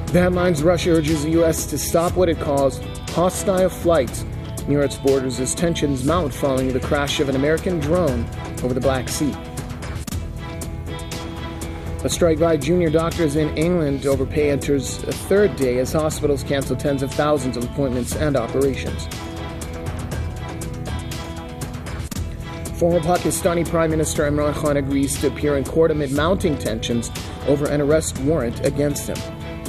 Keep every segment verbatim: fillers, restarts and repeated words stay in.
The headlines: Russia urges the U S to stop what it calls hostile flights near its borders as tensions mount following the crash of an American drone over the Black Sea. A strike by junior doctors in England over pay enters a third day as hospitals cancel tens of thousands of appointments and operations. Former Pakistani Prime Minister Imran Khan agrees to appear in court amid mounting tensions over an arrest warrant against him.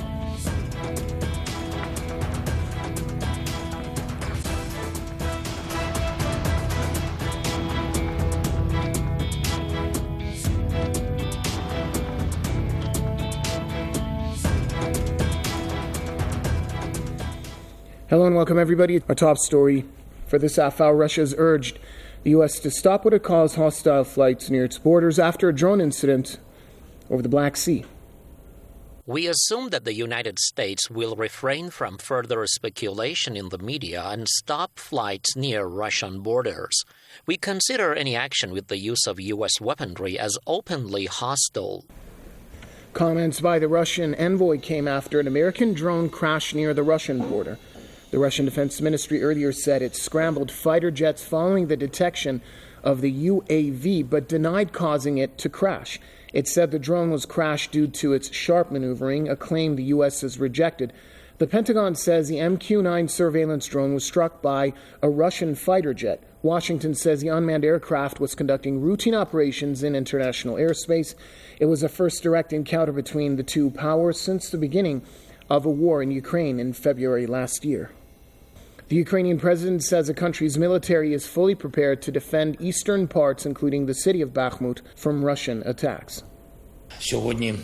Hello and welcome everybody. Our top story for this half hour: Russia has urged the U S to stop what it calls hostile flights near its borders after a drone incident over the Black Sea. We assume that the United States will refrain from further speculation in the media and stop flights near Russian borders. We consider any action with the use of U S weaponry as openly hostile. Comments by the Russian envoy came after an American drone crashed near the Russian border. The Russian Defense Ministry earlier said it scrambled fighter jets following the detection of the U A V, but denied causing it to crash. It said the drone was crashed due to its sharp maneuvering, a claim the U S has rejected. The Pentagon says the M Q nine surveillance drone was struck by a Russian fighter jet. Washington says the unmanned aircraft was conducting routine operations in international airspace. It was the first direct encounter between the two powers since the beginning of a war in Ukraine in February last year. The Ukrainian president says the country's military is fully prepared to defend eastern parts, including the city of Bakhmut, from Russian attacks. The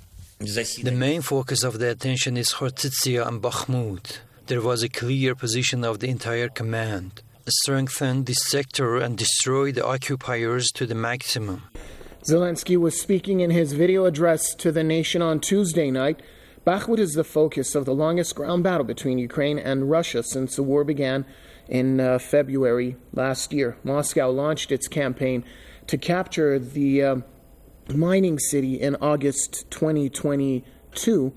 main focus of the attention is Khortytsia and Bakhmut. There was a clear position of the entire command: strengthen this sector and destroy the occupiers to the maximum. Zelensky was speaking in his video address to the nation on Tuesday night. Bakhmut is the focus of the longest ground battle between Ukraine and Russia since the war began in uh, February last year. Moscow launched its campaign to capture the uh, mining city in August twenty twenty-two.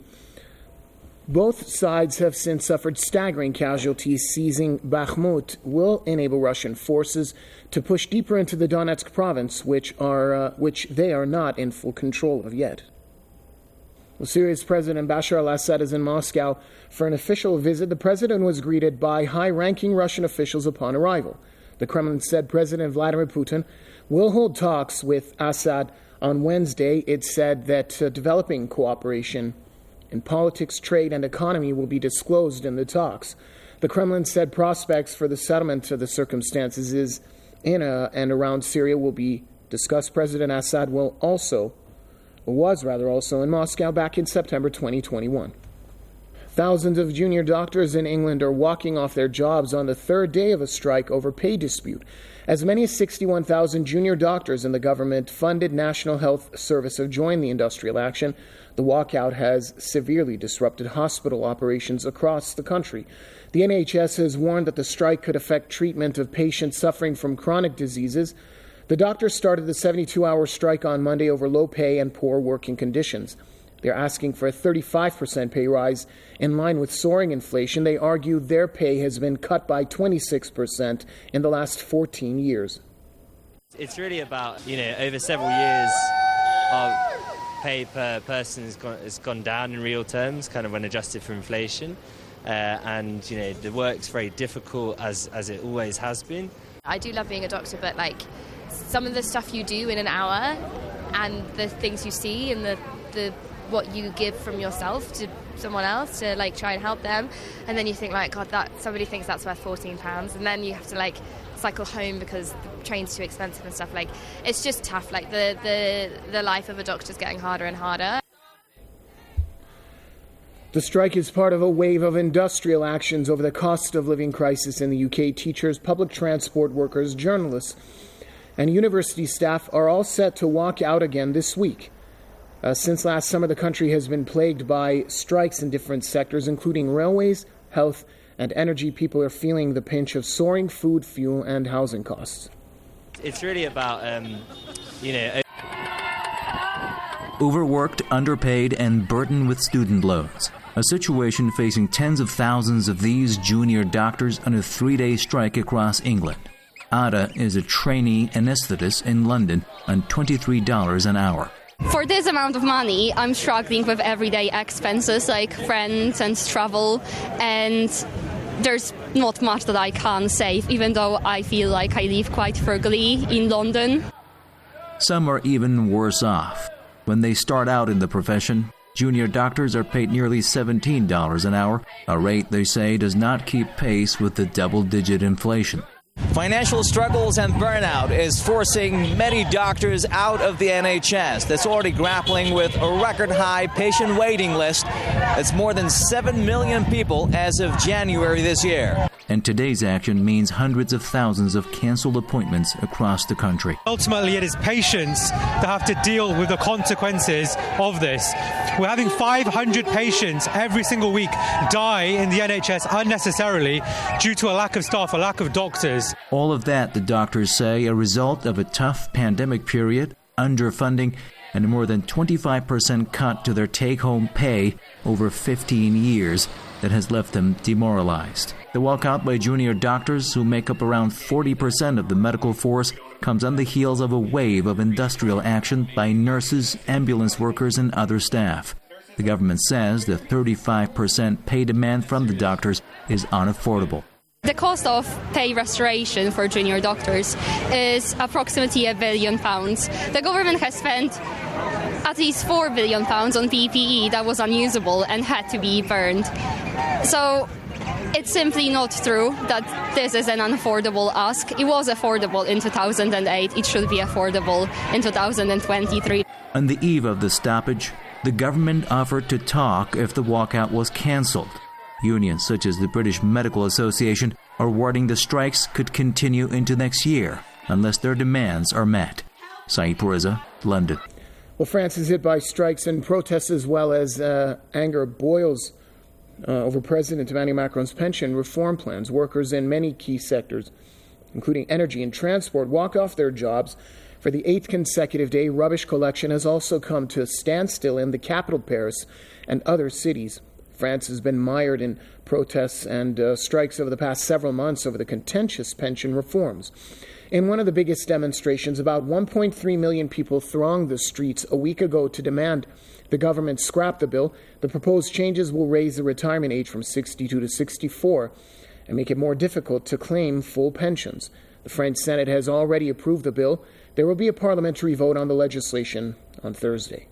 Both sides have since suffered staggering casualties. Seizing Bakhmut will enable Russian forces to push deeper into the Donetsk province, which are uh, which they are not in full control of yet. Well, Syria's President Bashar al-Assad is in Moscow for an official visit. The president was greeted by high-ranking Russian officials upon arrival. The Kremlin said President Vladimir Putin will hold talks with Assad on Wednesday. It said that uh, developing cooperation in politics, trade, and economy will be disclosed in the talks. The Kremlin said prospects for the settlement of the circumstances is in a, and around Syria will be discussed. President Assad will also was rather also in Moscow back in September twenty twenty-one. Thousands of junior doctors in England are walking off their jobs on the third day of a strike over pay dispute. As many as sixty-one thousand junior doctors in the government-funded National Health Service have joined the industrial action. The walkout has severely disrupted hospital operations across the country. The N H S has warned that the strike could affect treatment of patients suffering from chronic diseases. The doctors started the seventy-two hour strike on Monday over low pay and poor working conditions. They're asking for a thirty-five percent pay rise in line with soaring inflation. They argue their pay has been cut by twenty-six percent in the last fourteen years. It's really about, you know, over several years of pay per person has gone, has gone down in real terms, kind of when adjusted for inflation. Uh, and, you know, the work's very difficult as, as it always has been. I do love being a doctor, but, like, some of the stuff you do in an hour and the things you see and the, the what you give from yourself to someone else to like try and help them, and then you think like, God, that somebody thinks that's worth fourteen pounds, and then you have to like cycle home because the train's too expensive and stuff. Like, it's just tough. Like the the the life of a doctor's getting harder and harder. The strike is part of a wave of industrial actions over the cost of living crisis in the U K. Teachers, public transport workers, journalists, and university staff are all set to walk out again this week. Uh, since last summer, the country has been plagued by strikes in different sectors, including railways, health, and energy. People are feeling the pinch of soaring food, fuel, and housing costs. It's really about, um, you know... Overworked, underpaid, and burdened with student loans. a situation facing tens of thousands of these junior doctors on a three-day strike across England. Ada is a trainee anaesthetist in London on twenty-three dollars an hour. For this amount of money, I'm struggling with everyday expenses like rent and travel, and there's not much that I can save, even though I feel like I live quite frugally in London. Some are even worse off. When they start out in the profession, junior doctors are paid nearly seventeen dollars an hour, a rate they say does not keep pace with the double-digit inflation. Financial struggles and burnout is forcing many doctors out of the N H S that's already grappling with a record-high patient waiting list. That's more than seven million people as of January this year. And today's action means hundreds of thousands of canceled appointments across the country. Ultimately, it is patients that have to deal with the consequences of this. We're having five hundred patients every single week die in the N H S unnecessarily due to a lack of staff, a lack of doctors. All of that, the doctors say, a result of a tough pandemic period, underfunding, and a more than twenty-five percent cut to their take-home pay over fifteen years that has left them demoralized. The walkout by junior doctors, who make up around forty percent of the medical force, comes on the heels of a wave of industrial action by nurses, ambulance workers, and other staff. The government says the thirty-five percent pay demand from the doctors is unaffordable. The cost of pay restoration for junior doctors is approximately a billion pounds. The government has spent at least four billion pounds on P P E that was unusable and had to be burned. So it's simply not true that this is an unaffordable ask. It was affordable in two thousand eight. It should be affordable in two thousand twenty-three. On the eve of the stoppage, the government offered to talk if the walkout was cancelled. Unions such as the British Medical Association are warning the strikes could continue into next year unless their demands are met. Saeed Puriza, London. Well, France is hit by strikes and protests as well as uh, anger boils uh, over President Emmanuel Macron's pension reform plans. Workers in many key sectors, including energy and transport, walk off their jobs. For the eighth consecutive day, rubbish collection has also come to a standstill in the capital, Paris, and other cities. France has been mired in protests and uh, strikes over the past several months over the contentious pension reforms. In one of the biggest demonstrations, about one point three million people thronged the streets a week ago to demand the government scrap the bill. The proposed changes will raise the retirement age from sixty-two to sixty-four and make it more difficult to claim full pensions. The French Senate has already approved the bill. There will be a parliamentary vote on the legislation on Thursday.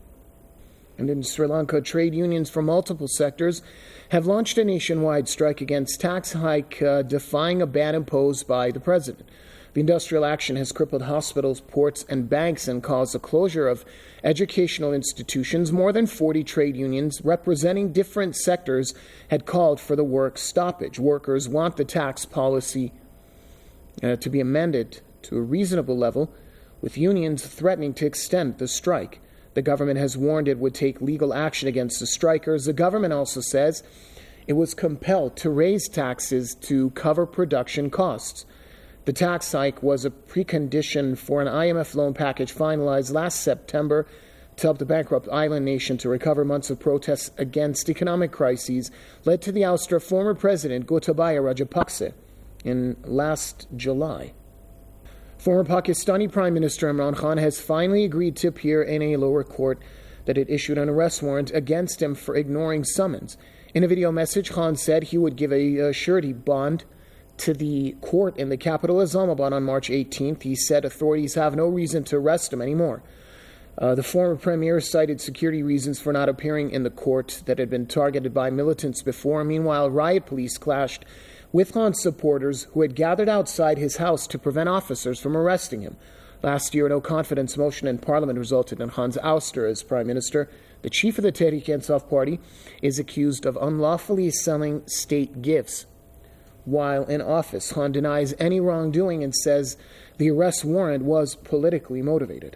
And in Sri Lanka, trade unions from multiple sectors have launched a nationwide strike against tax hike, uh, defying a ban imposed by the president. The industrial action has crippled hospitals, ports, and banks and caused the closure of educational institutions. More than forty trade unions representing different sectors had called for the work stoppage. Workers want the tax policy uh, to be amended to a reasonable level, with unions threatening to extend the strike. The government has warned it would take legal action against the strikers. The government also says it was compelled to raise taxes to cover production costs. The tax hike was a precondition for an I M F loan package finalized last September to help the bankrupt island nation to recover. Months of protests against economic crises led to the ouster of former President Gotabaya Rajapaksa in last July. Former Pakistani Prime Minister Imran Khan has finally agreed to appear in a lower court that had issued an arrest warrant against him for ignoring summons. In a video message, Khan said he would give a, a surety bond to the court in the capital Islamabad on March eighteenth. He said authorities have no reason to arrest him anymore. Uh, the former premier cited security reasons for not appearing in the court that had been targeted by militants before. Meanwhile, riot police clashed with Khan's supporters who had gathered outside his house to prevent officers from arresting him. Last year, a no-confidence motion in Parliament resulted in Khan's ouster as Prime Minister. The chief of the Tehreek-e-Insaf party is accused of unlawfully selling state gifts. While in office, Khan denies any wrongdoing and says the arrest warrant was politically motivated.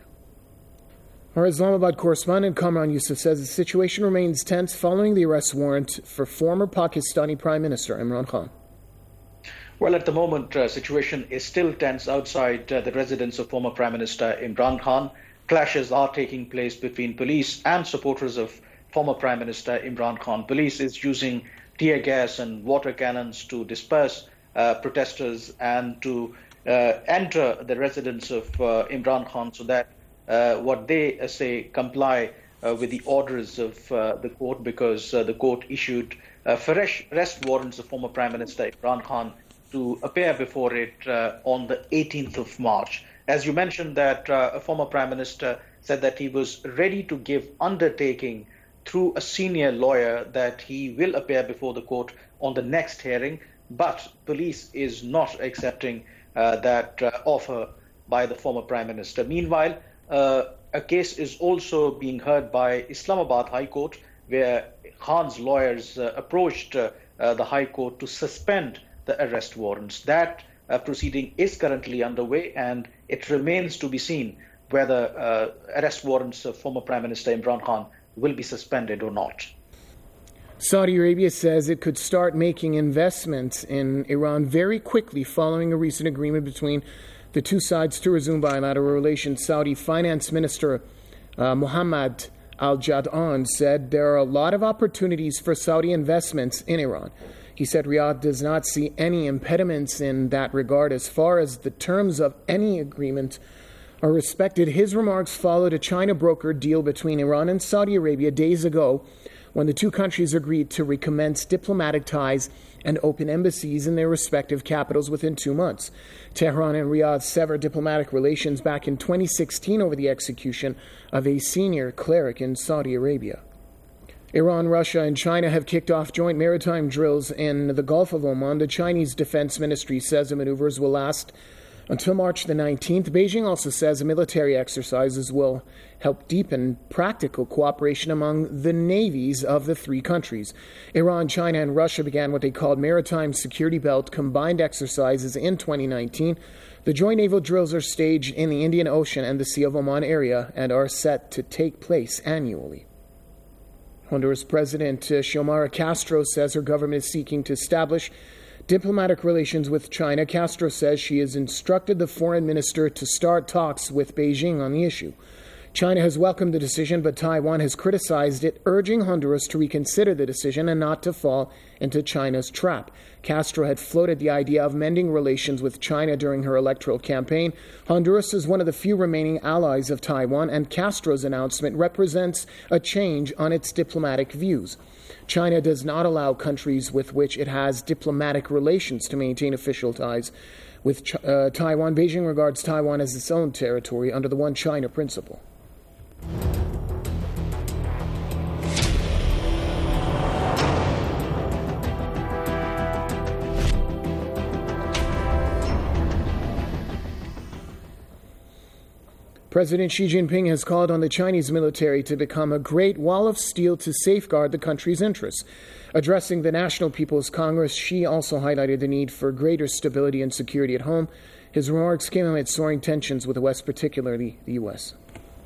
Our Islamabad correspondent Kamran Yusuf says the situation remains tense following the arrest warrant for former Pakistani Prime Minister Imran Khan. Well, at the moment, the uh, situation is still tense outside uh, the residence of former Prime Minister Imran Khan. Clashes are taking place between police and supporters of former Prime Minister Imran Khan. Police is using tear gas and water cannons to disperse uh, protesters and to uh, enter the residence of uh, Imran Khan so that uh, what they uh, say comply uh, with the orders of uh, the court, because uh, the court issued uh, fresh arrest warrants of former Prime Minister Imran Khan to appear before it uh, on the eighteenth of March. As you mentioned, that uh, a former Prime Minister said that he was ready to give undertaking through a senior lawyer that he will appear before the court on the next hearing, but police is not accepting uh, that uh, offer by the former Prime Minister. Meanwhile, uh, a case is also being heard by Islamabad High Court, where Khan's lawyers uh, approached uh, uh, the High Court to suspend the arrest warrants. That uh, proceeding is currently underway, and it remains to be seen whether uh, arrest warrants of former Prime Minister Imran Khan will be suspended or not. Saudi Arabia says it could start making investments in Iran very quickly following a recent agreement between the two sides to resume bilateral relations. Saudi Finance Minister uh, Mohammed Al-Jad'an said there are a lot of opportunities for Saudi investments in Iran. He said Riyadh does not see any impediments in that regard as far as the terms of any agreement are respected. His remarks followed a China-brokered deal between Iran and Saudi Arabia days ago when the two countries agreed to recommence diplomatic ties and open embassies in their respective capitals within two months. Tehran and Riyadh severed diplomatic relations back in twenty sixteen over the execution of a senior cleric in Saudi Arabia. Iran, Russia, and China have kicked off joint maritime drills in the Gulf of Oman. The Chinese Defense Ministry says the maneuvers will last until March the nineteenth. Beijing also says the military exercises will help deepen practical cooperation among the navies of the three countries. Iran, China, and Russia began what they called Maritime Security Belt combined exercises in twenty nineteen. The joint naval drills are staged in the Indian Ocean and the Sea of Oman area and are set to take place annually. Honduras President Xiomara Castro says her government is seeking to establish diplomatic relations with China. Castro says she has instructed the foreign minister to start talks with Beijing on the issue. China has welcomed the decision, but Taiwan has criticized it, urging Honduras to reconsider the decision and not to fall into China's trap. Castro had floated the idea of mending relations with China during her electoral campaign. Honduras is one of the few remaining allies of Taiwan, and Castro's announcement represents a change on its diplomatic views. China does not allow countries with which it has diplomatic relations to maintain official ties with uh, Taiwan. Beijing regards Taiwan as its own territory under the One China principle. President Xi Jinping has called on the Chinese military to become a great wall of steel to safeguard the country's interests. Addressing the National People's Congress, Xi also highlighted the need for greater stability and security at home. His remarks came amid soaring tensions with the West, particularly the U S.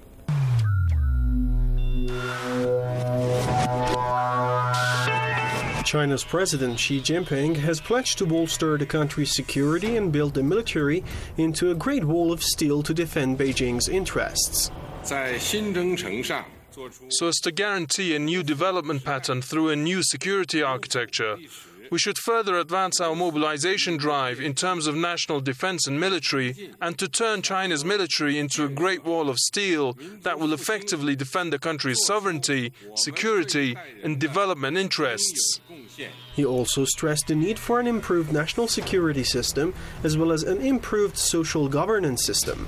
China's President Xi Jinping has pledged to bolster the country's security and build the military into a great wall of steel to defend Beijing's interests. So as to guarantee a new development pattern through a new security architecture, we should further advance our mobilization drive in terms of national defense and military, and to turn China's military into a great wall of steel that will effectively defend the country's sovereignty, security, and development interests. He also stressed the need for an improved national security system as well as an improved social governance system.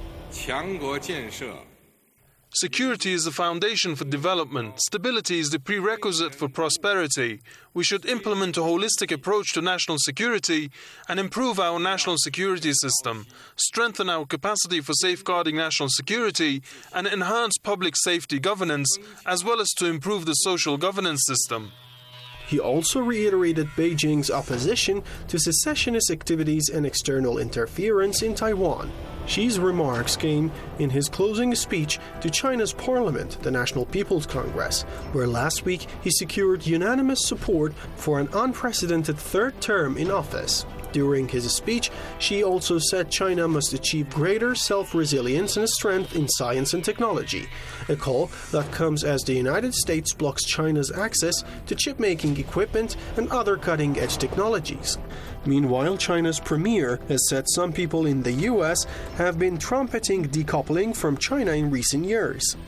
Security is the foundation for development. Stability is the prerequisite for prosperity. We should implement a holistic approach to national security and improve our national security system, strengthen our capacity for safeguarding national security, and enhance public safety governance, as well as to improve the social governance system. He also reiterated Beijing's opposition to secessionist activities and external interference in Taiwan. Xi's remarks came in his closing speech to China's parliament, the National People's Congress, where last week he secured unanimous support for an unprecedented third term in office. During his speech, Xi also said China must achieve greater self-resilience and strength in science and technology, a call that comes as the United States blocks China's access to chip-making equipment and other cutting-edge technologies. Meanwhile, China's premier has said some people in the U S have been trumpeting decoupling from China in recent years.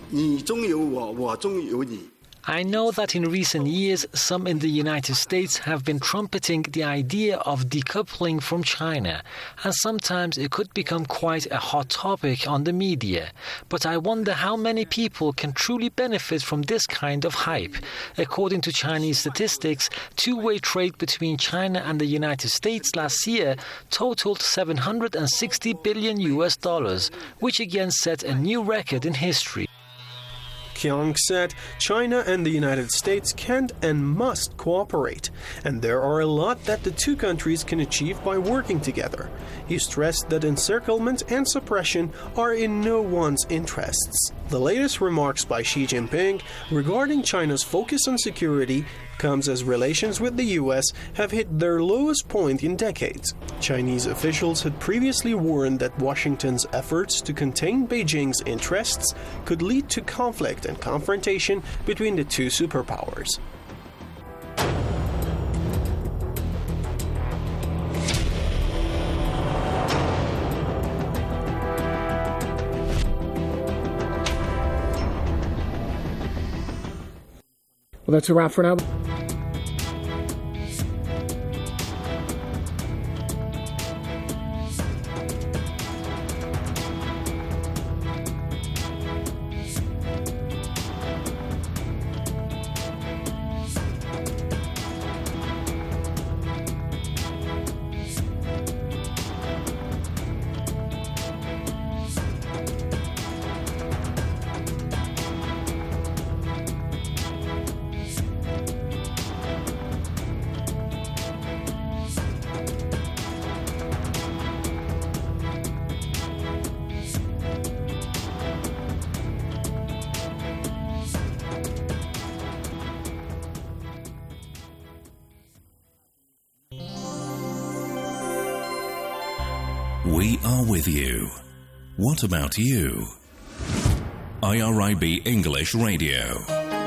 I know that in recent years, some in the United States have been trumpeting the idea of decoupling from China, and sometimes it could become quite a hot topic on the media. But I wonder how many people can truly benefit from this kind of hype. According to Chinese statistics, two-way trade between China and the United States last year totaled seven hundred sixty billion U S dollars, which again set a new record in history. Qiang said China and the United States can and must cooperate, and there are a lot that the two countries can achieve by working together. He stressed that encirclement and suppression are in no one's interests. The latest remarks by Xi Jinping regarding China's focus on security comes as relations with the U S have hit their lowest point in decades. Chinese officials had previously warned that Washington's efforts to contain Beijing's interests could lead to conflict and confrontation between the two superpowers. Well, that's a wrap for now. We are with you. What about you? I R I B English Radio.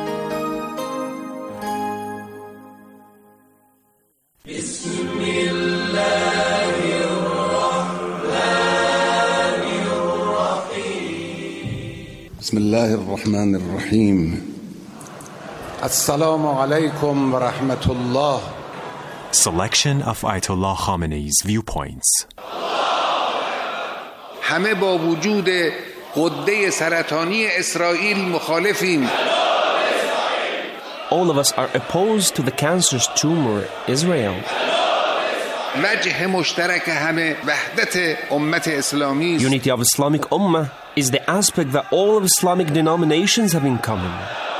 بسم الله الرحمن الرحيم السلام عليكم ورحمة الله. Selection of Ayatollah Khamenei's viewpoints. همه با وجود غده سرطانی اسرائیل مخالفیم. All of us are opposed to the cancerous tumor, Israel. وجه مشترک همه وحدت امت اسلامی. Unity of Islamic Ummah is the aspect that all of Islamic denominations have in common.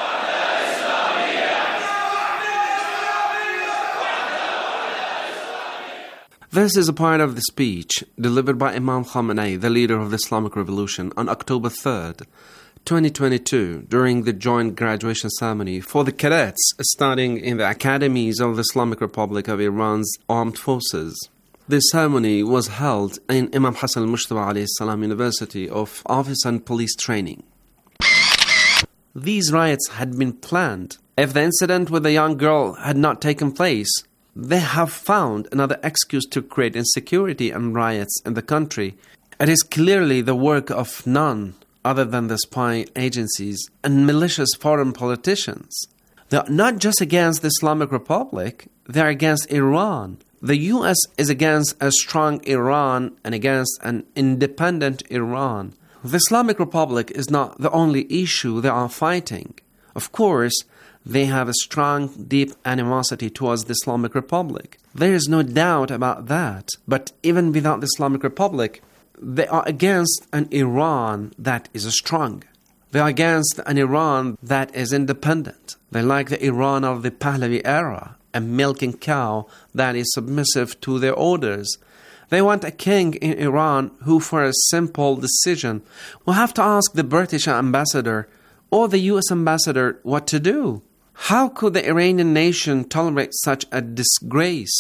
This is a part of the speech delivered by Imam Khamenei, the leader of the Islamic Revolution, on October third, twenty twenty-two, during the joint graduation ceremony for the cadets studying in the academies of the Islamic Republic of Iran's armed forces. This ceremony was held in Imam Hassan al-Mujtaba alayhi salam University of Office and Police Training. These riots had been planned. If the incident with the young girl had not taken place, they have found another excuse to create insecurity and riots in the country. It is clearly the work of none other than the spy agencies and malicious foreign politicians. They are not just against the Islamic Republic, they are against Iran. The U S is against a strong Iran and against an independent Iran. The Islamic Republic is not the only issue they are fighting. Of course, they have a strong, deep animosity towards the Islamic Republic. There is no doubt about that. But even without the Islamic Republic, they are against an Iran that is strong. They are against an Iran that is independent. They like the Iran of the Pahlavi era, a milking cow that is submissive to their orders. They want a king in Iran who, for a simple decision, will have to ask the British ambassador or the U S ambassador what to do. How could the Iranian nation tolerate such a disgrace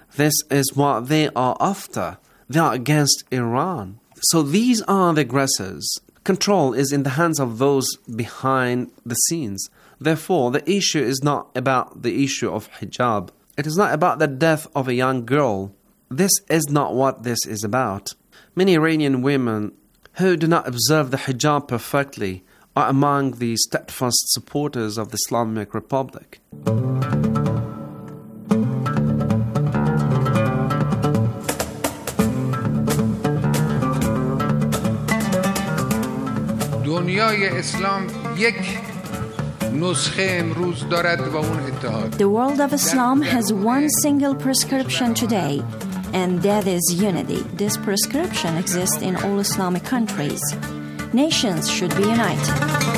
This is what they are after. They are against Iran. So these are the aggressors. Control is in the hands of those behind the scenes. Therefore, the issue is not about the issue of hijab. It is not about the death of a young girl. This is not what this is about. Many Iranian women who do not observe the hijab perfectly are among the steadfast supporters of the Islamic Republic. دنیای اسلام یک نسخه امروز دارد و اون اتحاد. The world of Islam has one single prescription today, and that is unity. This prescription exists in all Islamic countries. Nations should be united.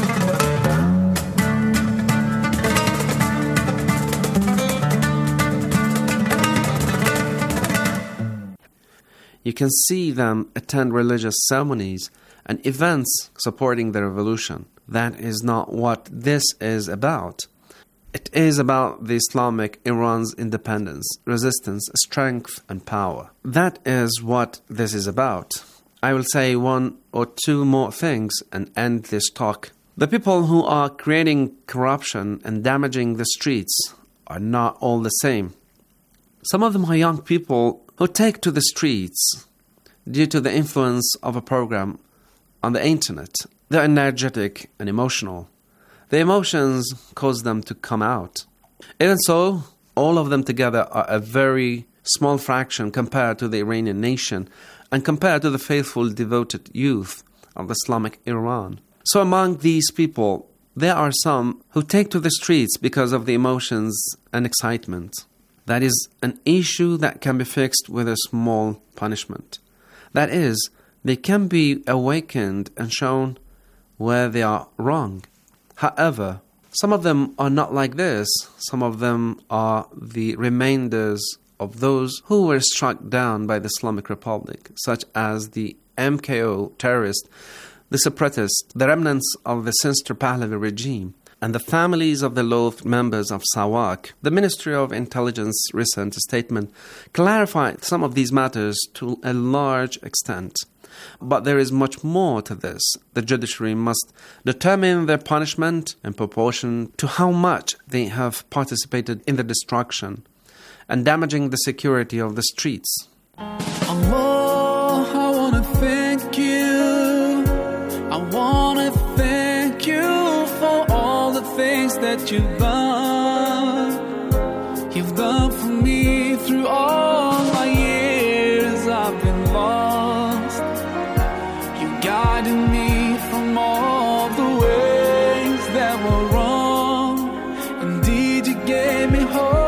You can see them attend religious ceremonies and events supporting the revolution. That is not what this is about. It is about the Islamic Iran's independence, resistance, strength, and power. That is what this is about. I will say one or two more things and end this talk. The people who are creating corruption and damaging the streets are not all the same. Some of them are young people who take to the streets due to the influence of a program on the internet. They're energetic and emotional. The emotions cause them to come out. Even so, all of them together are a very small fraction compared to the Iranian nation and compared to the faithful, devoted youth of Islamic Iran. So among these people, there are some who take to the streets because of the emotions and excitement. That is an issue that can be fixed with a small punishment. That is, they can be awakened and shown where they are wrong. However, some of them are not like this. Some of them are the remainders of those who were struck down by the Islamic Republic, such as the M K O terrorists, the separatists, the remnants of the sinister Pahlavi regime, and the families of the loathed members of SAWAK. The Ministry of Intelligence recent statement clarified some of these matters to a large extent. But there is much more to this. The judiciary must determine their punishment in proportion to how much they have participated in the destruction and damaging the security of the streets. Allah, I want to thank you. I want to thank you for all the things that you've done. You've done for me through all my years I've been lost. You guided me from all the ways that were wrong. Indeed, you gave me hope.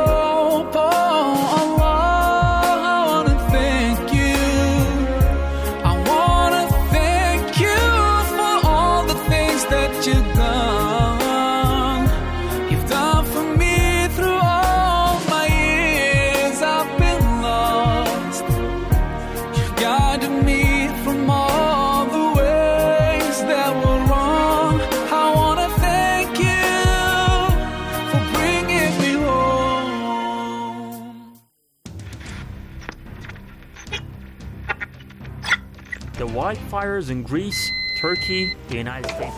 Wildfires in Greece, Turkey, the United States.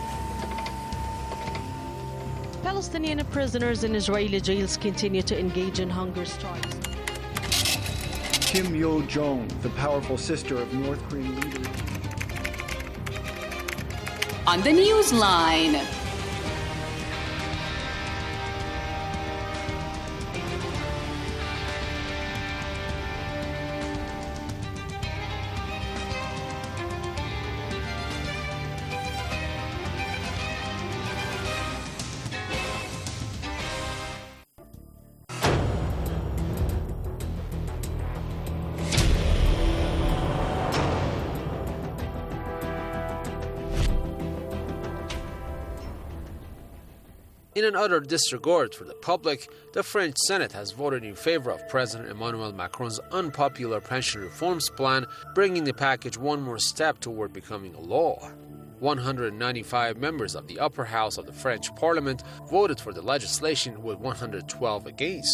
Palestinian prisoners in Israeli jails continue to engage in hunger strikes. Kim Yo-jong, the powerful sister of North Korean leader. On the Newsline. In an utter disregard for the public, the French Senate has voted in favor of President Emmanuel Macron's unpopular pension reforms plan, bringing the package one more step toward becoming a law. one hundred ninety-five members of the upper house of the French parliament voted for the legislation with one hundred twelve against.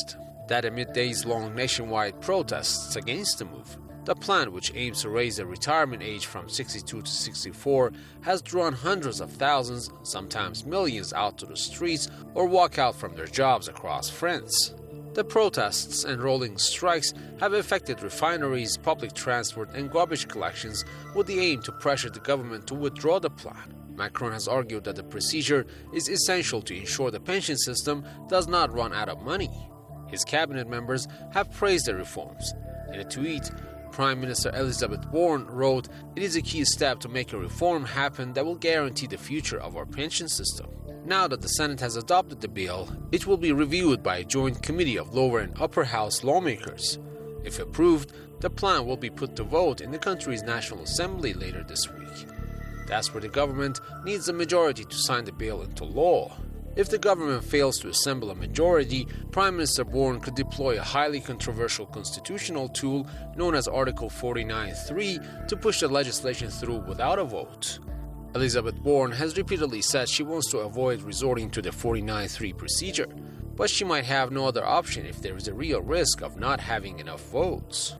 That amid days-long nationwide protests against the move. The plan, which aims to raise the retirement age from sixty-two to sixty-four, has drawn hundreds of thousands, sometimes millions, out to the streets or walk out from their jobs across France. The protests and rolling strikes have affected refineries, public transport, and garbage collections with the aim to pressure the government to withdraw the plan. Macron has argued that the procedure is essential to ensure the pension system does not run out of money. His cabinet members have praised the reforms. In a tweet, Prime Minister Elizabeth Warren wrote, "It is a key step to make a reform happen that will guarantee the future of our pension system." Now that the Senate has adopted the bill, it will be reviewed by a joint committee of lower and upper house lawmakers. If approved, the plan will be put to vote in the country's National Assembly later this week. That's where the government needs a majority to sign the bill into law. If the government fails to assemble a majority, Prime Minister Warren could deploy a highly controversial constitutional tool known as Article forty-nine point three to push the legislation through without a vote. Elizabeth Warren has repeatedly said she wants to avoid resorting to the forty-nine point three procedure, but she might have no other option if there is a real risk of not having enough votes.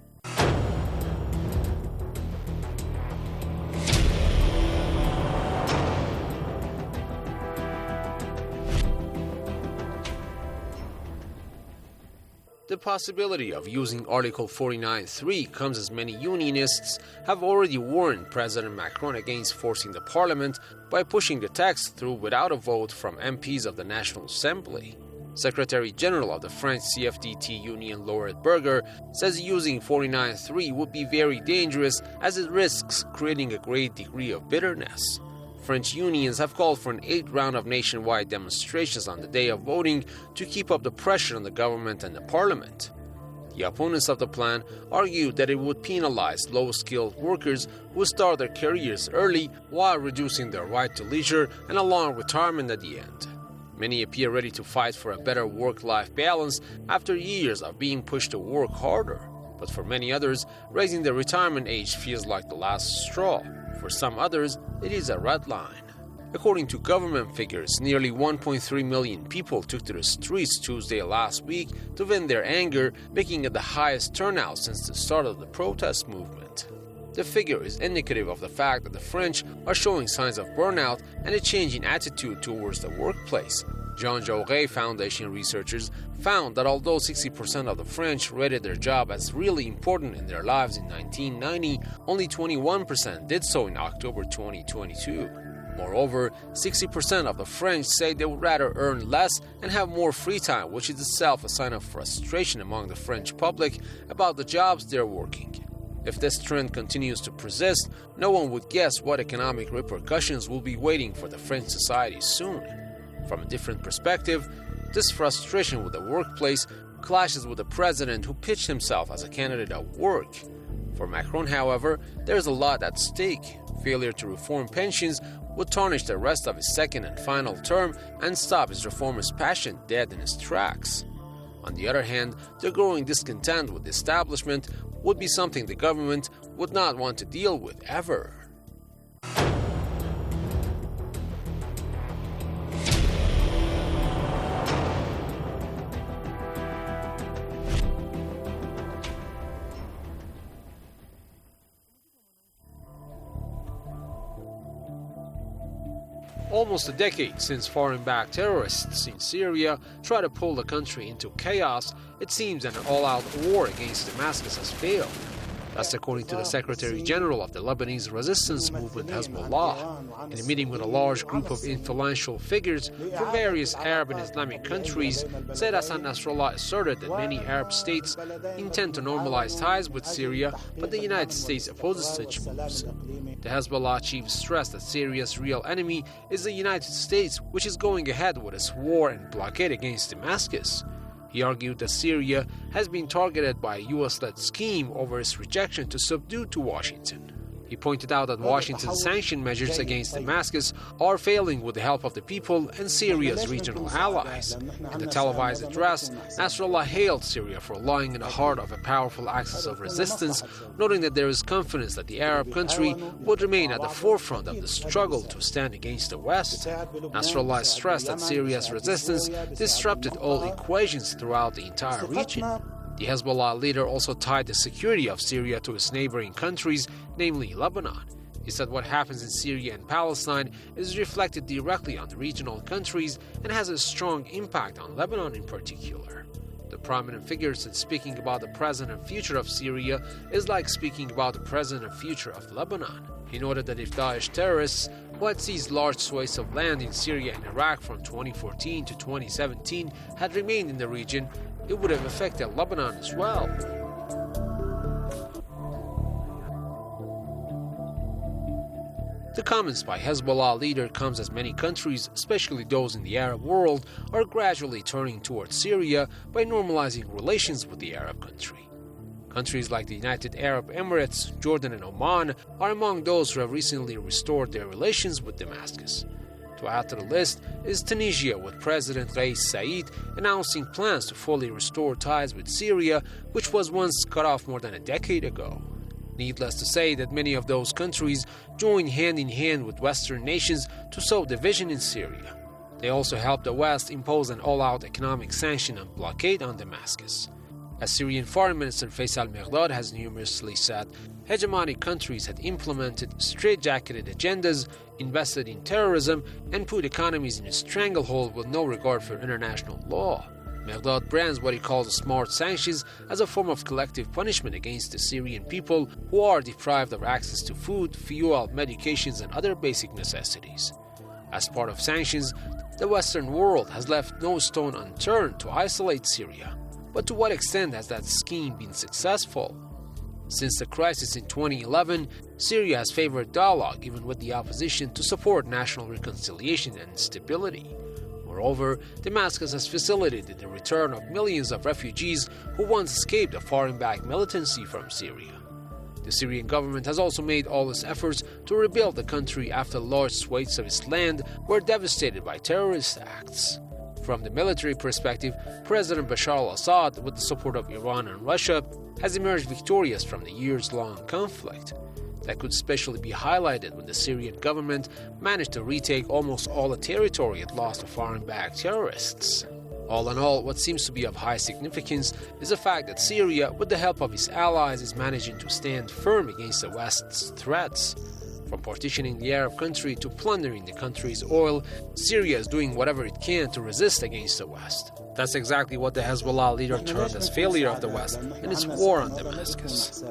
The possibility of using Article forty-nine point three comes as many unionists have already warned President Macron against forcing the parliament by pushing the text through without a vote from M Ps of the National Assembly. Secretary General of the French C F D T union Laurent Berger says using forty-nine point three would be very dangerous as it risks creating a great degree of bitterness. French unions have called for an eighth round of nationwide demonstrations on the day of voting to keep up the pressure on the government and the parliament. The opponents of the plan argued that it would penalize low-skilled workers who start their careers early while reducing their right to leisure and a long retirement at the end. Many appear ready to fight for a better work-life balance after years of being pushed to work harder. But for many others, raising the retirement age feels like the last straw. For some others, it is a red line. According to government figures, nearly one point three million people took to the streets Tuesday last week to vent their anger, making it the highest turnout since the start of the protest movement. The figure is indicative of the fact that the French are showing signs of burnout and a change in attitude towards the workplace. Jean Jaurès Foundation researchers found that although sixty percent of the French rated their job as really important in their lives in nineteen ninety, only twenty-one percent did so in October twenty twenty-two. Moreover, sixty percent of the French say they would rather earn less and have more free time, which is itself a sign of frustration among the French public about the jobs they're working. If this trend continues to persist, no one would guess what economic repercussions will be waiting for the French society soon. From a different perspective, this frustration with the workplace clashes with the president who pitched himself as a candidate at work. For Macron, however, there's a lot at stake. Failure to reform pensions would tarnish the rest of his second and final term and stop his reformist passion dead in its tracks. On the other hand, the growing discontent with the establishment would be something the government would not want to deal with ever. Almost a decade since foreign-backed terrorists in Syria tried to pull the country into chaos, it seems an all-out war against Damascus has failed. That's according to the Secretary General of the Lebanese resistance movement Hezbollah. In a meeting with a large group of influential figures from various Arab and Islamic countries, Sayyid Hassan Nasrallah asserted that many Arab states intend to normalize ties with Syria, but the United States opposes such moves. The Hezbollah chief stressed that Syria's real enemy is the United States, which is going ahead with its war and blockade against Damascus. He argued that Syria has been targeted by a U S-led scheme over its rejection to subdue to Washington. He He pointed out that Washington's sanction measures against Damascus are failing with the help of the people and Syria's regional allies. In the televised address, Nasrallah hailed Syria for lying in the heart of a powerful axis of resistance, noting that there is confidence that the Arab country would remain at the forefront of the struggle to stand against the West. Nasrallah stressed that Syria's resistance disrupted all equations throughout the entire region. The Hezbollah leader also tied the security of Syria to its neighboring countries, namely Lebanon. He said what happens in Syria and Palestine is reflected directly on the regional countries and has a strong impact on Lebanon in particular. The prominent figure said speaking about the present and future of Syria is like speaking about the present and future of Lebanon. He noted that if Daesh terrorists, who had seized large swathes of land in Syria and Iraq from twenty fourteen to twenty seventeen, had remained in the region, it would have affected Lebanon as well. The comments by Hezbollah leader comes as many countries, especially those in the Arab world, are gradually turning towards Syria by normalizing relations with the Arab country. Countries like the United Arab Emirates, Jordan and Oman are among those who have recently restored their relations with Damascus. To add to the list is Tunisia, with President Kais Saied announcing plans to fully restore ties with Syria, which was once cut off more than a decade ago. Needless to say that many of those countries joined hand in hand with Western nations to sow division in Syria. They also helped the West impose an all-out economic sanction and blockade on Damascus. As Syrian Foreign Minister Faisal Meghdad has numerously said, hegemonic countries had implemented straitjacketed agendas, invested in terrorism, and put economies in a stranglehold with no regard for international law. Meghdad brands what he calls smart sanctions as a form of collective punishment against the Syrian people who are deprived of access to food, fuel, medications, and other basic necessities. As part of sanctions, the Western world has left no stone unturned to isolate Syria. But to what extent has that scheme been successful? Since the crisis in twenty eleven, Syria has favored dialogue, even with the opposition, to support national reconciliation and stability. Moreover, Damascus has facilitated the return of millions of refugees who once escaped a foreign-backed militancy from Syria. The Syrian government has also made all its efforts to rebuild the country after large swathes of its land were devastated by terrorist acts. From the military perspective, President Bashar al-Assad, with the support of Iran and Russia, has emerged victorious from the years-long conflict. That could especially be highlighted when the Syrian government managed to retake almost all the territory it lost to foreign-backed terrorists. All in all, what seems to be of high significance is the fact that Syria, with the help of its allies, is managing to stand firm against the West's threats. From partitioning the Arab country to plundering the country's oil, Syria is doing whatever it can to resist against the West. That's exactly what the Hezbollah leader termed as failure of the West in its war on Damascus.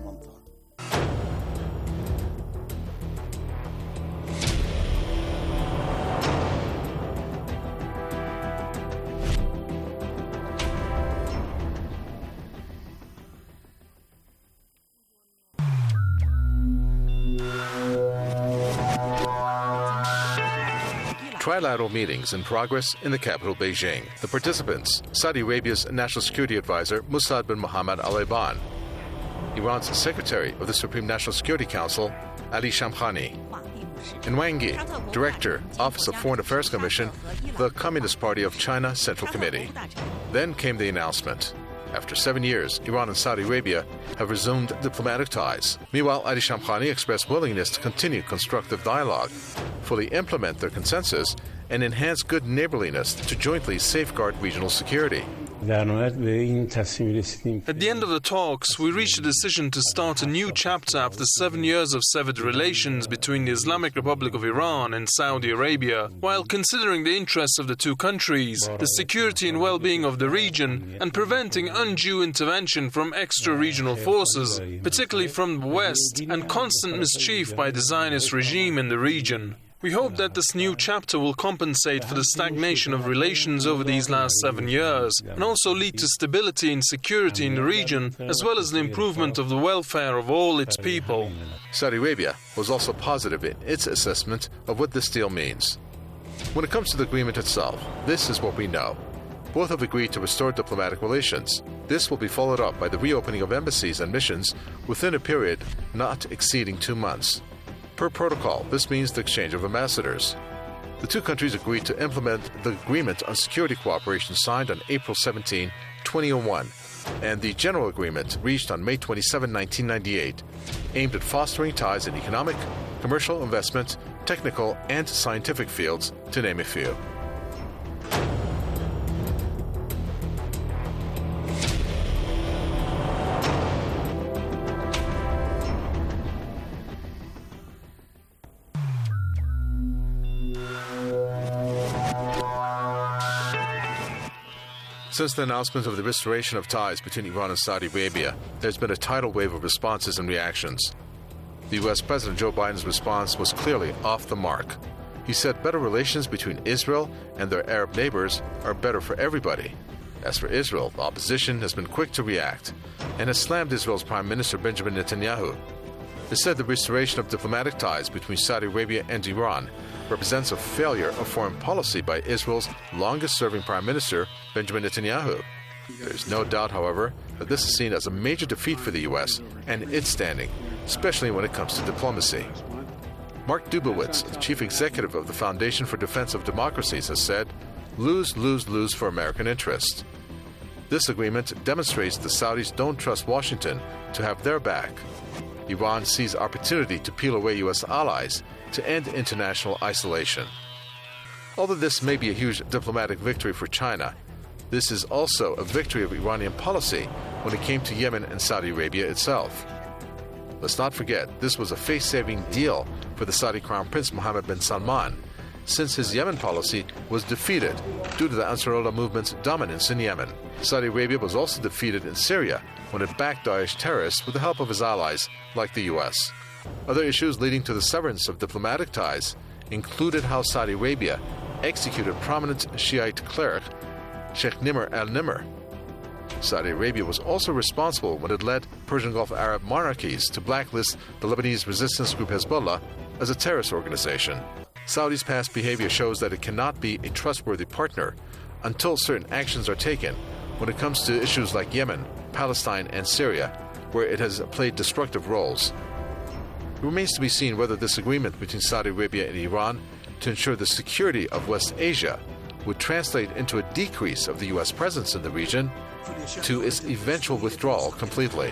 Trilateral meetings in progress in the capital, Beijing. The participants, Saudi Arabia's National Security Advisor, Mossad bin Mohammed al-Eban, Iran's Secretary of the Supreme National Security Council, Ali Shamkhani, and Wang Yi, Director, Office of Foreign Affairs Commission, the Communist Party of China Central Committee. Then came the announcement. After seven years, Iran and Saudi Arabia have resumed diplomatic ties. Meanwhile, Ali Shamkhani expressed willingness to continue constructive dialogue, fully implement their consensus, and enhance good neighborliness to jointly safeguard regional security. At the end of the talks, we reached a decision to start a new chapter after seven years of severed relations between the Islamic Republic of Iran and Saudi Arabia, while considering the interests of the two countries, the security and well-being of the region, and preventing undue intervention from extra-regional forces, particularly from the West, and constant mischief by the Zionist regime in the region. We hope that this new chapter will compensate for the stagnation of relations over these last seven years and also lead to stability and security in the region, as well as the improvement of the welfare of all its people. Saudi Arabia was also positive in its assessment of what this deal means. When it comes to the agreement itself, this is what we know. Both have agreed to restore diplomatic relations. This will be followed up by the reopening of embassies and missions within a period not exceeding two months. Per protocol, this means the exchange of ambassadors. The two countries agreed to implement the Agreement on Security Cooperation signed on April seventeenth, two thousand one, and the General Agreement reached on May twenty-seventh, nineteen ninety-eight, aimed at fostering ties in economic, commercial investment, technical, and scientific fields, to name a few. Since the announcement of the restoration of ties between Iran and Saudi Arabia, there's been a tidal wave of responses and reactions. The U S President Joe Biden's response was clearly off the mark. He said better relations between Israel and their Arab neighbors are better for everybody. As for Israel, the opposition has been quick to react and has slammed Israel's Prime Minister Benjamin Netanyahu. It said the restoration of diplomatic ties between Saudi Arabia and Iran represents a failure of foreign policy by Israel's longest-serving Prime Minister, Benjamin Netanyahu. There is no doubt, however, that this is seen as a major defeat for the U S and its standing, especially when it comes to diplomacy. Mark Dubowitz, the chief executive of the Foundation for Defense of Democracies, has said, lose, lose, lose for American interests. This agreement demonstrates the Saudis don't trust Washington to have their back. Iran sees opportunity to peel away U S allies to end international isolation. Although this may be a huge diplomatic victory for China, this is also a victory of Iranian policy when it came to Yemen and Saudi Arabia itself. Let's not forget, this was a face-saving deal for the Saudi Crown Prince Mohammed bin Salman, since his Yemen policy was defeated due to the Ansarullah movement's dominance in Yemen. Saudi Arabia was also defeated in Syria when it backed Daesh terrorists with the help of his allies, like the U S. Other issues leading to the severance of diplomatic ties included how Saudi Arabia executed prominent Shiite cleric Sheikh Nimr al-Nimr. Saudi Arabia was also responsible when it led Persian Gulf Arab monarchies to blacklist the Lebanese resistance group Hezbollah as a terrorist organization. Saudi's past behavior shows that it cannot be a trustworthy partner until certain actions are taken when it comes to issues like Yemen, Palestine, and Syria, where it has played destructive roles. It remains to be seen whether this agreement between Saudi Arabia and Iran to ensure the security of West Asia would translate into a decrease of the U S presence in the region to its eventual withdrawal completely.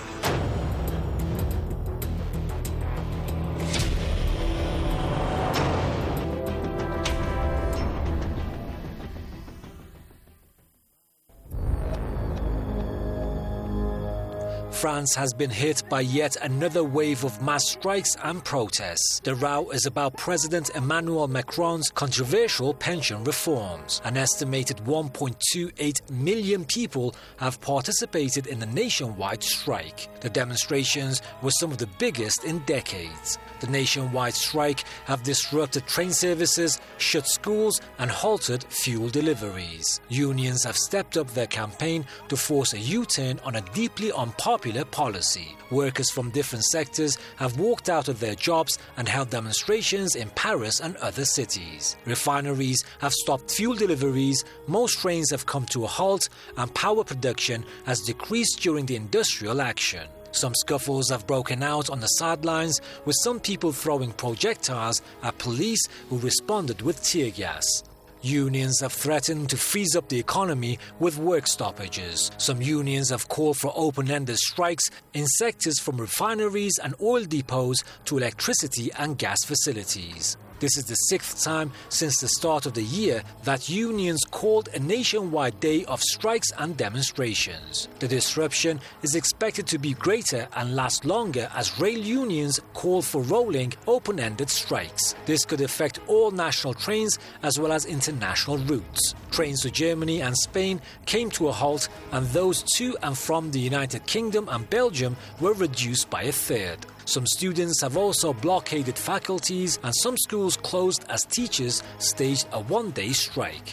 France has been hit by yet another wave of mass strikes and protests. The row is about President Emmanuel Macron's controversial pension reforms. An estimated one point two eight million people have participated in the nationwide strike. The demonstrations were some of the biggest in decades. The nationwide strike have disrupted train services, shut schools, and halted fuel deliveries. Unions have stepped up their campaign to force a U-turn on a deeply unpopular policy. Workers from different sectors have walked out of their jobs and held demonstrations in Paris and other cities. Refineries have stopped fuel deliveries, most trains have come to a halt, and power production has decreased during the industrial action. Some scuffles have broken out on the sidelines, with some people throwing projectiles at police who responded with tear gas. Unions have threatened to freeze up the economy with work stoppages. Some unions have called for open-ended strikes in sectors from refineries and oil depots to electricity and gas facilities. This is the sixth time since the start of the year that unions called a nationwide day of strikes and demonstrations. The disruption is expected to be greater and last longer as rail unions call for rolling, open-ended strikes. This could affect all national trains as well as international routes. Trains to Germany and Spain came to a halt, and those to and from the United Kingdom and Belgium were reduced by a third. Some students have also blockaded faculties, and some schools closed as teachers staged a one-day strike.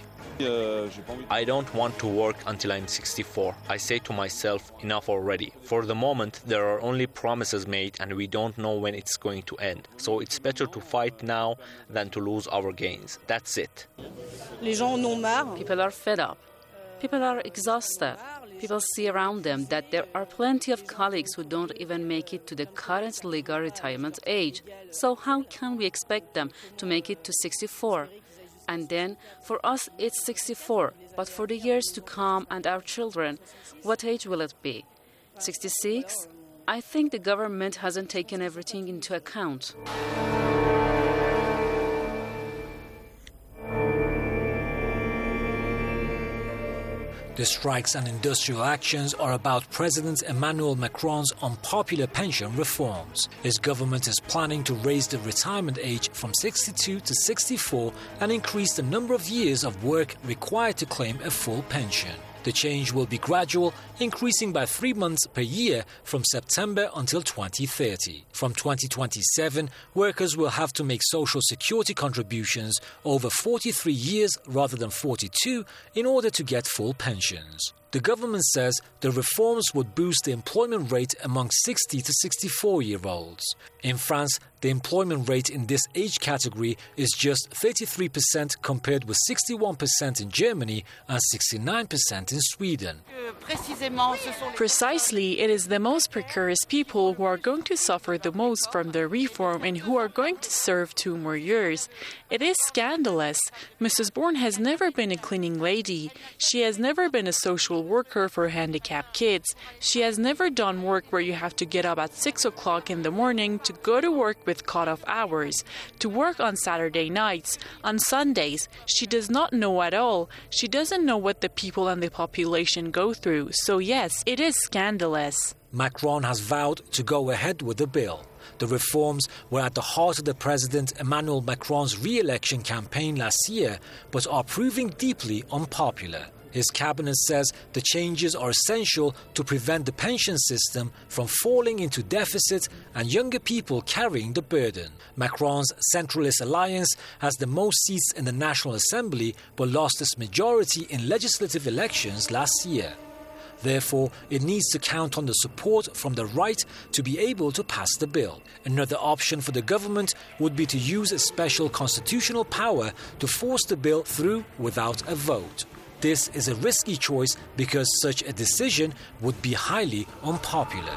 I don't want to work until I'm sixty-four. I say to myself, enough already. For the moment, there are only promises made and we don't know when it's going to end. So it's better to fight now than to lose our gains. That's it. People are fed up. People are exhausted. People see around them that there are plenty of colleagues who don't even make it to the current legal retirement age. So how can we expect them to make it to sixty-four? And then, for us, it's sixty-four. But for the years to come and our children, what age will it be? sixty-six? I think the government hasn't taken everything into account. The strikes and industrial actions are about President Emmanuel Macron's unpopular pension reforms. His government is planning to raise the retirement age from sixty-two to sixty-four and increase the number of years of work required to claim a full pension. The change will be gradual, increasing by three months per year from September until twenty thirty. From twenty twenty-seven, workers will have to make social security contributions over forty-three years rather than forty-two in order to get full pensions. The government says the reforms would boost the employment rate among sixty to sixty-four-year-olds. In France, the employment rate in this age category is just thirty-three percent compared with sixty-one percent in Germany and sixty-nine percent in Sweden. Precisely, it is the most precarious people who are going to suffer the most from the reform and who are going to serve two more years. It is scandalous. Missus Bourne has never been a cleaning lady. She has never been a social worker for handicapped kids. She has never done work where you have to get up at six o'clock in the morning to go to work with cut-off hours, to work on Saturday nights, on Sundays. She does not know at all. She doesn't know what the people and the population go through. So yes, it is scandalous. Macron has vowed to go ahead with the bill. The reforms were at the heart of the President Emmanuel Macron's re-election campaign last year, but are proving deeply unpopular. His cabinet says the changes are essential to prevent the pension system from falling into deficit and younger people carrying the burden. Macron's Centralist Alliance has the most seats in the National Assembly but lost its majority in legislative elections last year. Therefore, it needs to count on the support from the right to be able to pass the bill. Another option for the government would be to use a special constitutional power to force the bill through without a vote. This is a risky choice because such a decision would be highly unpopular.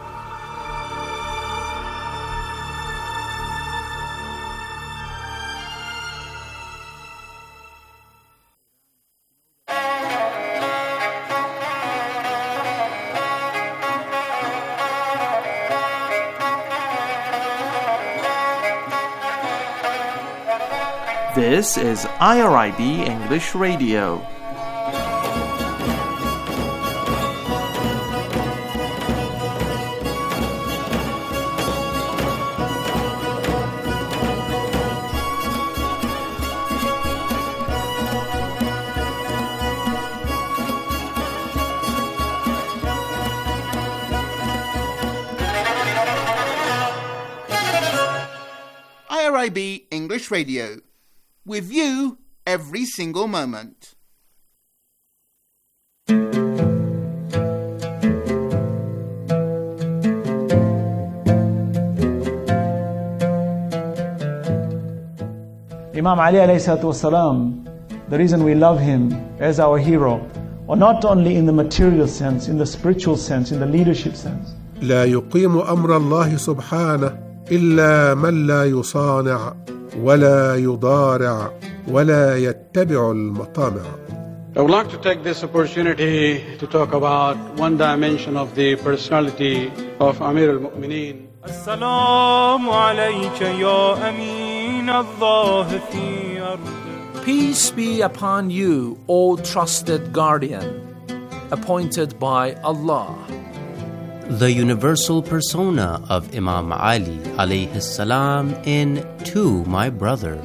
This is I R I B English Radio. I R I B English Radio. With you every single moment. Imam Ali alayhi salatu wasalam, the reason we love him as our hero, or not only in the material sense, in the spiritual sense, in the leadership sense. لا يقيم أمر الله سبحانه إلا من لا يصانع ولا يضارع ولا يتبع المطامع. I would like to take this opportunity to talk about one dimension of the personality of Amir al-Mu'mineen. السلام عليك يا أمين الله في أرض. Peace be upon you, O trusted guardian, appointed by Allah. The universal persona of Imam Ali alayhi salam in To My Brother.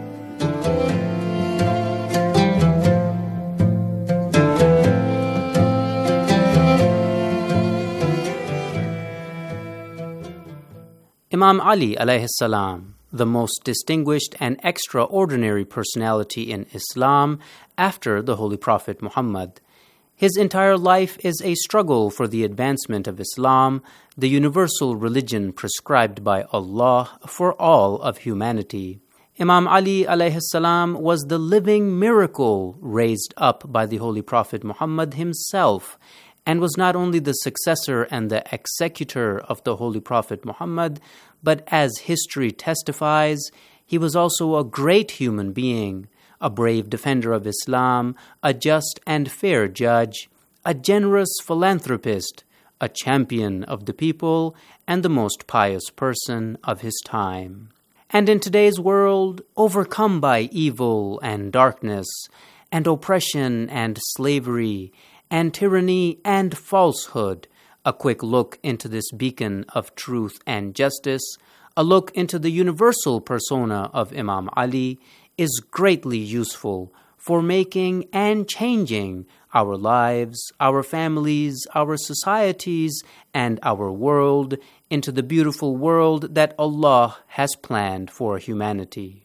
Imam Ali alayhi salam, the most distinguished and extraordinary personality in Islam after the Holy Prophet Muhammad. His entire life is a struggle for the advancement of Islam, the universal religion prescribed by Allah for all of humanity. Imam Ali alayhi salam was the living miracle raised up by the Holy Prophet Muhammad himself, and was not only the successor and the executor of the Holy Prophet Muhammad, but as history testifies, he was also a great human being, a brave defender of Islam, a just and fair judge, a generous philanthropist, a champion of the people, and the most pious person of his time. And in today's world, overcome by evil and darkness, and oppression and slavery, and tyranny and falsehood, a quick look into this beacon of truth and justice, a look into the universal persona of Imam Ali, is greatly useful for making and changing our lives, our families, our societies, and our world into the beautiful world that Allah has planned for humanity.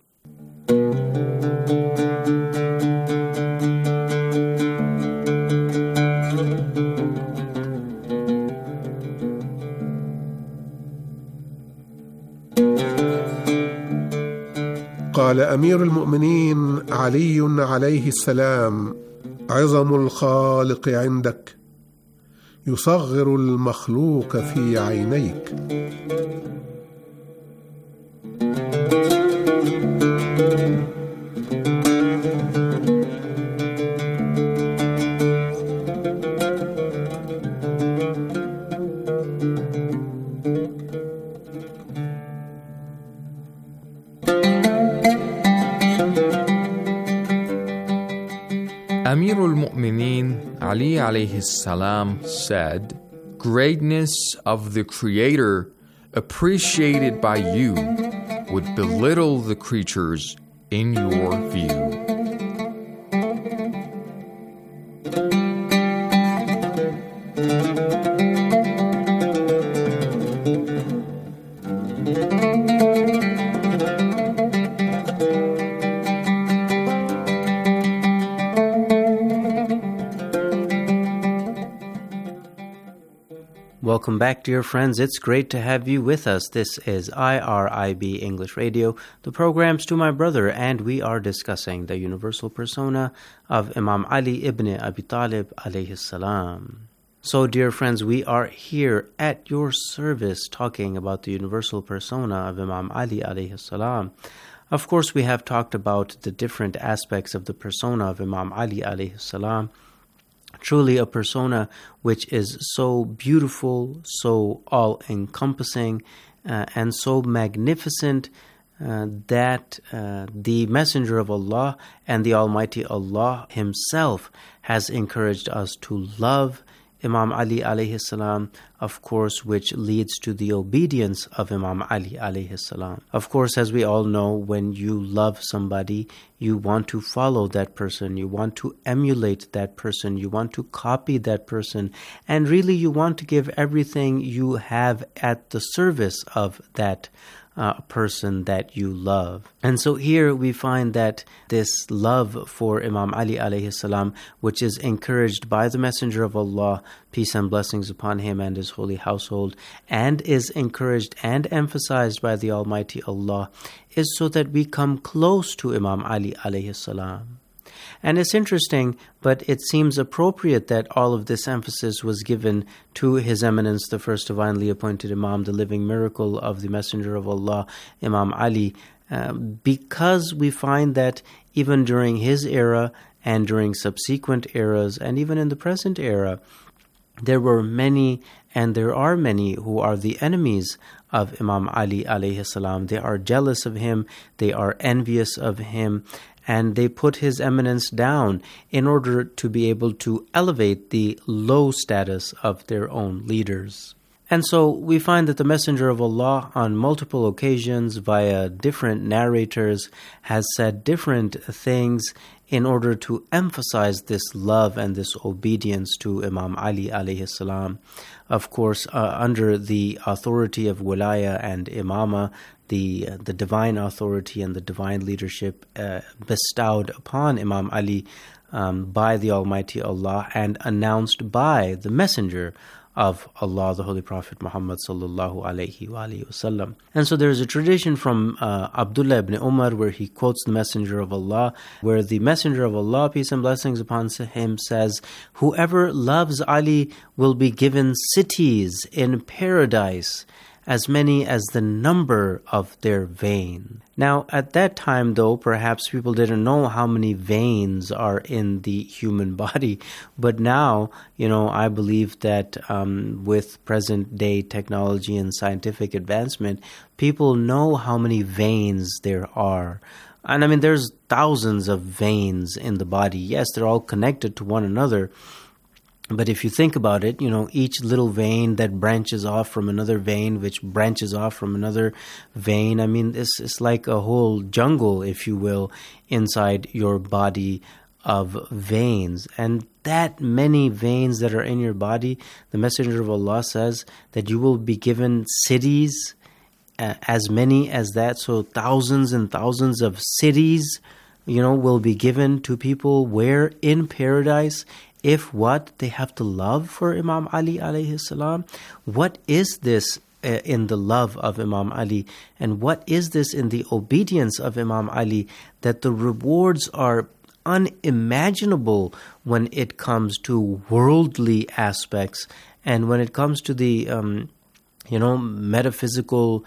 قال أمير المؤمنين علي عليه السلام: عظم الخالق عندك يصغر المخلوق في عينيك. Amir al-Mu'mineen Ali alayhi salam said, "Greatness of the Creator appreciated by you would belittle the creatures in your view." Welcome back, dear friends. It's great to have you with us. This is I R I B English Radio, the programs to my brother, and we are discussing the universal persona of Imam Ali ibn Abi Talib alayhi salam. So, dear friends, we are here at your service talking about the universal persona of Imam Ali alayhi salam. Of course, we have talked about the different aspects of the persona of Imam Ali alayhi salam. Truly a persona which is so beautiful, so all-encompassing, uh, and so magnificent uh, that uh, the Messenger of Allah and the Almighty Allah Himself has encouraged us to love Imam Ali alayhi salam, of course, which leads to the obedience of Imam Ali alayhi salam. Of course, as we all know, when you love somebody, you want to follow that person, you want to emulate that person, you want to copy that person, and really you want to give everything you have at the service of that Uh, person that you love. And so here we find that this love for Imam Ali alayhi salam, which is encouraged by the Messenger of Allah, peace and blessings upon him and his holy household, and is encouraged and emphasized by the Almighty Allah, is so that we come close to Imam Ali alayhi salam. And it's interesting, but it seems appropriate that all of this emphasis was given to His Eminence, the first divinely appointed Imam, the living miracle of the Messenger of Allah, Imam Ali, uh, because we find that even during his era and during subsequent eras, and even in the present era, there were many, and there are many, who are the enemies of Imam Ali alayhi salam. They are jealous of him, they are envious of him, and they put his eminence down in order to be able to elevate the low status of their own leaders. And so we find that the Messenger of Allah on multiple occasions via different narrators has said different things in order to emphasize this love and this obedience to Imam Ali alayhi salam. Of course, uh, under the authority of Wilaya and Imama, the uh, the divine authority and the divine leadership uh, bestowed upon Imam Ali um, by the Almighty Allah and announced by the Messenger of Allah, the Holy Prophet Muhammad sallallahu alayhi wa alayhi wasallam. And so there's a tradition from uh, Abdullah ibn Umar where he quotes the Messenger of Allah, where the Messenger of Allah, peace and blessings upon him, says, "Whoever loves Ali will be given cities in paradise, as many as the number of their vein." Now, at that time, though, perhaps people didn't know how many veins are in the human body. But now, you know, I believe that um, with present-day technology and scientific advancement, people know how many veins there are. And I mean, there's thousands of veins in the body. Yes, they're all connected to one another. But if you think about it, you know, each little vein that branches off from another vein, which branches off from another vein, I mean, it's, it's like a whole jungle, if you will, inside your body of veins. And that many veins that are in your body, the Messenger of Allah says that you will be given cities, uh, as many as that. So thousands and thousands of cities, you know, will be given to people where? In paradise. If what? They have to love for Imam Ali alayhi salam. What is this uh, in the love of Imam Ali? And what is this in the obedience of Imam Ali? That the rewards are unimaginable when it comes to worldly aspects. And when it comes to the um, you know, metaphysical,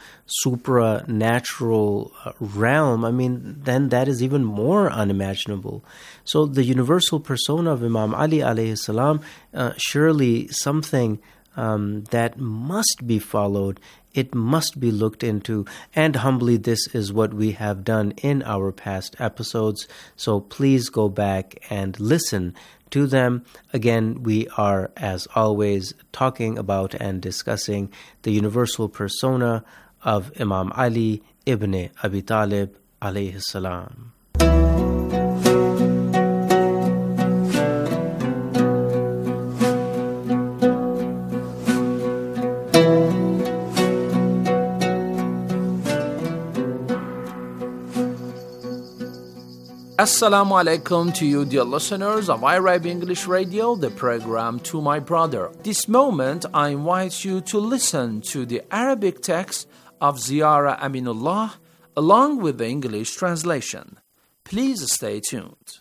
supranatural realm, I mean, then that is even more unimaginable. So the universal persona of Imam Ali alayhi salam, uh, surely something um, that must be followed, it must be looked into, and humbly this is what we have done in our past episodes. So please go back and listen to them. Again, we are, as always, talking about and discussing the universal persona of Imam Ali ibn Abi Talib alayhi salam. Assalamu alaikum to you, dear listeners of I R I B English Radio, the program To My Brother. This moment, I invite you to listen to the Arabic text of Ziyara Aminullah along with the English translation. Please stay tuned.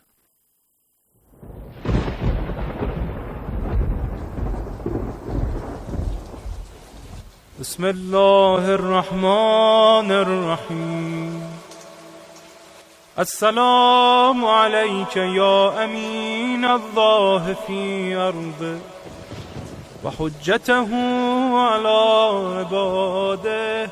Bismillah ar-Rahman ar-Rahim. السلام عليك يا أمين الله في أرضه وحجته على عباده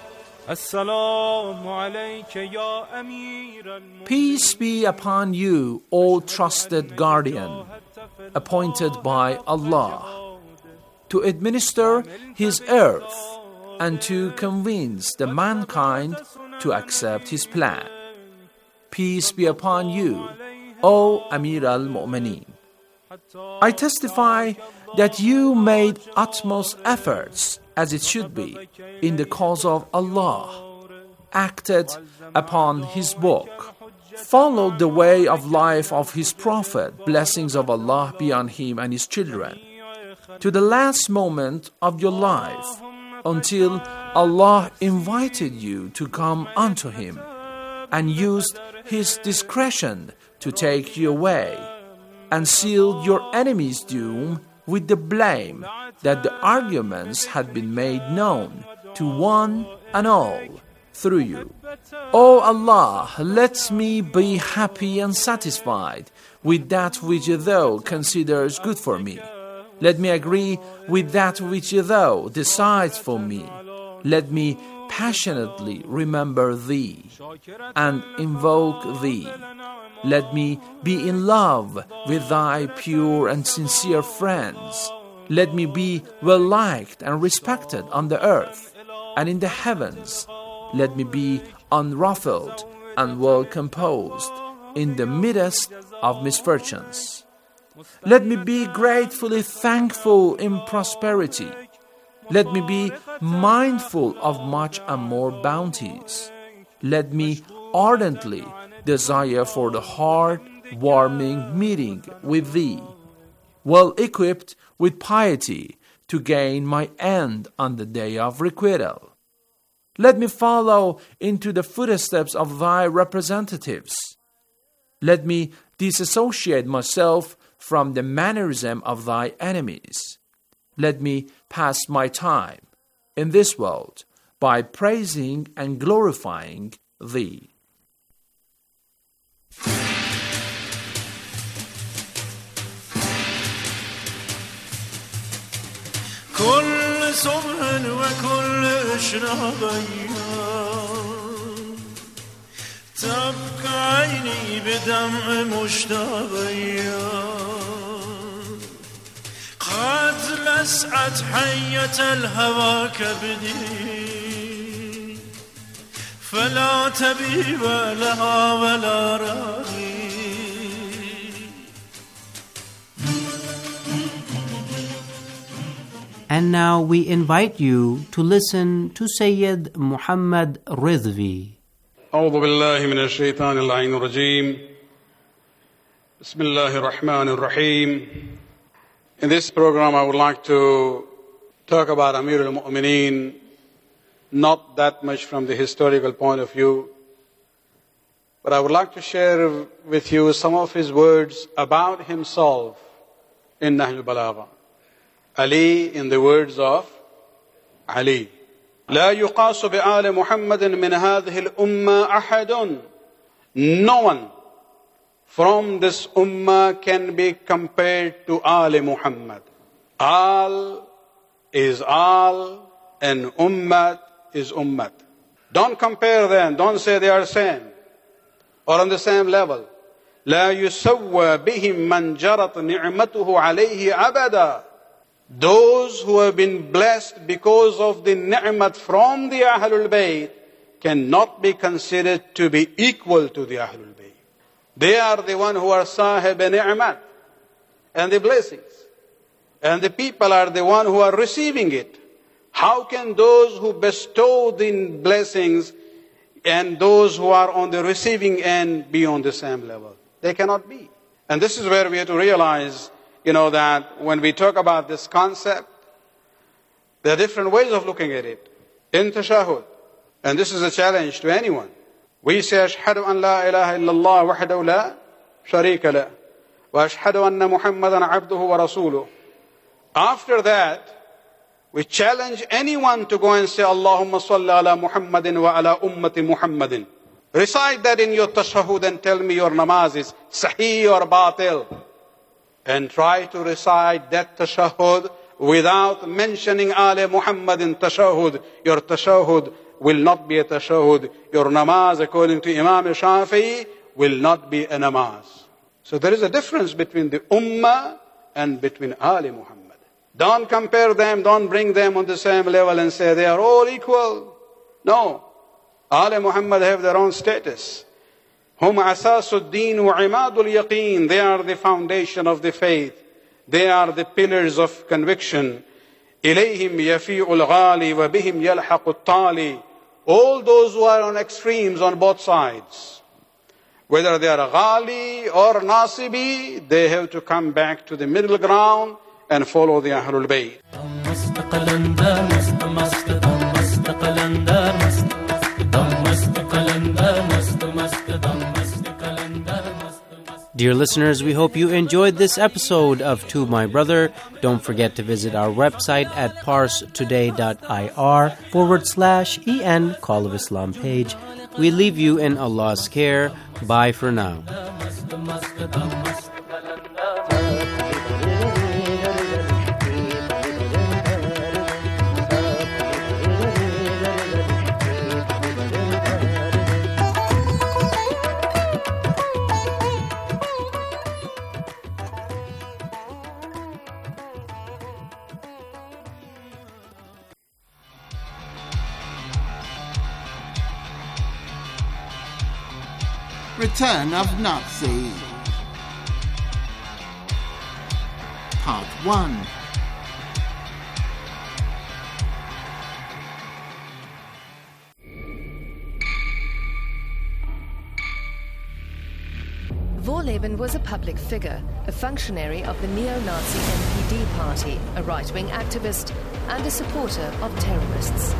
السلام عليك يا أمير المؤمنين. Peace be upon you, O trusted guardian, appointed by Allah, to administer His earth and to convince the mankind to accept His plan. Peace be upon you, O Amir al-Mu'mineen. I testify that you made utmost efforts, as it should be, in the cause of Allah, acted upon His book, followed the way of life of His Prophet, blessings of Allah be on him and his children, to the last moment of your life, until Allah invited you to come unto Him, and used His discretion to take you away, and sealed your enemy's doom with the blame that the arguments had been made known to one and all through you. O Allah, let me be happy and satisfied with that which Thou considers good for me. Let me agree with that which Thou decides for me. Let me passionately remember Thee and invoke Thee. Let me be in love with Thy pure and sincere friends. Let me be well liked and respected on the earth and in the heavens. Let me be unruffled and well composed in the midst of misfortunes. Let me be gratefully thankful in prosperity. Let me be mindful of much and more bounties. Let me ardently desire for the heart-warming meeting with Thee, well equipped with piety, to gain my end on the day of requital. Let me follow into the footsteps of thy representatives. Let me disassociate myself from the mannerism of thy enemies. Let me pass my time in this world by praising and glorifying thee. كل صبح وكل إشراق أيام تبكى عيني بدمع مشتاق أيام قد لسعت حية الهوى كبدي فلا تبيب لها ولا راغي. And now we invite you to listen to Sayyid Muhammad Rizvi. أعوذ بالله من الشيطان اللعين الرجيم. بسم الله الرحمن الرحيم. In this program I would like to talk about Amir al-Mu'mineen, not that much from the historical point of view, but I would like to share with you some of his words about himself in Nahj al-Balagha. Ali, in the words of Ali, لا يقاس بآل محمد من هذه الأمة أحد. No one from this ummah can be compared to Ali Muhammad. Al is Al and Ummat is Ummat. Don't compare them. Don't say they are same or on the same level. لا يسوى بهم من جرت نعمته عليه أبدا. Those who have been blessed because of the ni'mat from the Ahlul Bayt cannot be considered to be equal to the Ahlul Bayt. They are the one who are sahib ni'mat and the blessings. And the people are the one who are receiving it. How can those who bestow the blessings and those who are on the receiving end be on the same level? They cannot be. And this is where we have to realize, you know, that when we talk about this concept, there are different ways of looking at it. In tashahud, and this is a challenge to anyone. We say, أشهد أن لا إله إلا الله وحده لا شريك له وأشهد أن محمدا عبده ورسوله. After that, we challenge anyone to go and say, Allahumma salli ala Muhammadin wa ala ummati Muhammadin. Recite that in your tashahud and tell me your namaz is sahih or batil. And try to recite that tashahud without mentioning Ali Muhammad in tashahud. Your tashahud will not be a tashahud. Your namaz, according to Imam Shafi'i, will not be a namaz. So there is a difference between the ummah and between Ali Muhammad. Don't compare them, don't bring them on the same level and say they are all equal. No. Ali Muhammad have their own status. هم أساس الدين وعماد اليقين. They are the foundation of the faith. They are the pillars of conviction. إليهم يفيء الغالي وبهم يلحق الطالي. All those who are on extremes on both sides, whether they are ghali or nasibi, they have to come back to the middle ground and follow the Ahlul Bayt. Dear listeners, we hope you enjoyed this episode of To My Brother. Don't forget to visit our website at parstoday.ir forward slash en Call of Islam page. We leave you in Allah's care. Bye for now. Return of Nazi. Part one. Vorleben was a public figure, a functionary of the neo-Nazi N P D party, a right-wing activist, and a supporter of terrorists.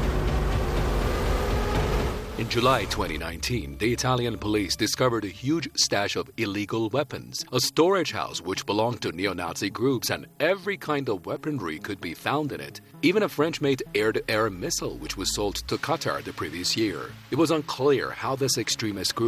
In July twenty nineteen, the Italian police discovered a huge stash of illegal weapons, a storage house which belonged to neo-Nazi groups, and every kind of weaponry could be found in it. Even a French-made air-to-air missile which was sold to Qatar the previous year. It was unclear how this extremist group